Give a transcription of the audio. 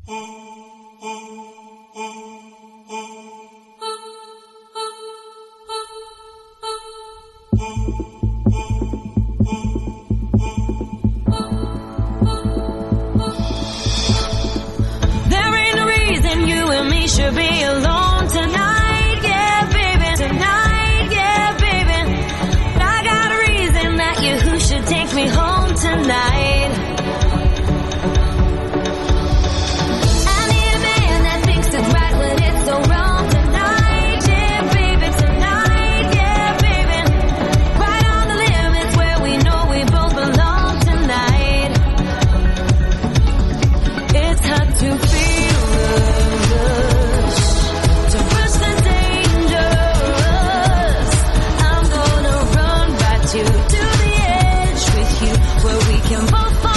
Should be alone tonight, yeah, baby. Tonight, yeah, baby. But I got a reason that you who should take me home tonight. I need a man that thinks it's right when it's so wrong tonight, yeah, baby. Tonight, yeah, baby. Right on the limits where we know we both belong tonight. It's hard to feel love. To the edge with you, where we can both fall.